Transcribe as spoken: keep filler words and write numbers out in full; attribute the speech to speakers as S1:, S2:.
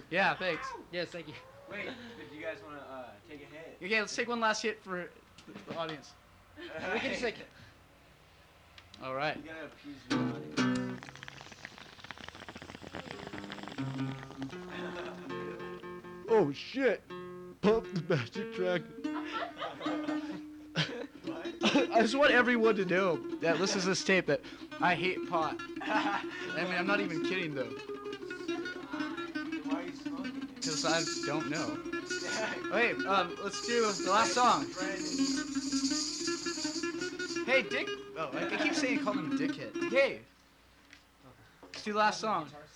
S1: Yeah, thanks.
S2: Yes, thank you.
S3: Wait, did you guys want to uh, take a hit?
S1: Okay, let's take one last hit for the audience.
S2: We can just like.
S1: All right.
S3: You gotta appease the audience.
S4: Oh shit! Puff the Magic Dragon.
S1: I just want everyone to know that listens to this tape that I hate pot. I mean, I'm not even kidding though,
S3: Why are you smoking?
S1: because I don't know. Wait, um, let's do the last song. Hey, Dick. Oh, I I keep saying call him Dickhead. Hey. Let's do the last song.